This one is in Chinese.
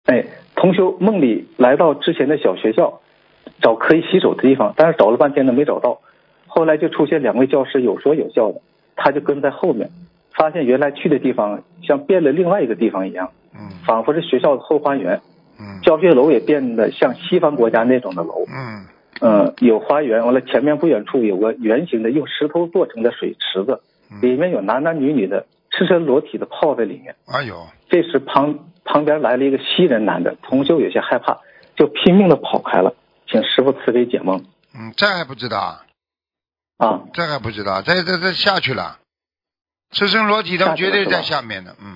哎，同修梦里来到之前的小学校，找可以洗手的地方，但是找了半天都没找到。后来就出现2位教师有说有笑的，他就跟在后面，发现原来去的地方像变了另外一个地方一样，仿佛是学校的后花园。教学楼也变得像西方国家那种的楼。有花园，完了前面不远处有个圆形的用石头做成的水池子，里面有男男女女的赤身裸体的泡在里面。 哎呦！ 这时旁边来了一个西人男的，同修有些害怕，就拼命的跑开了，请师父慈悲解梦。 这还不知道啊？ 这还不知道，这下去了，赤身裸体的绝对在下面的。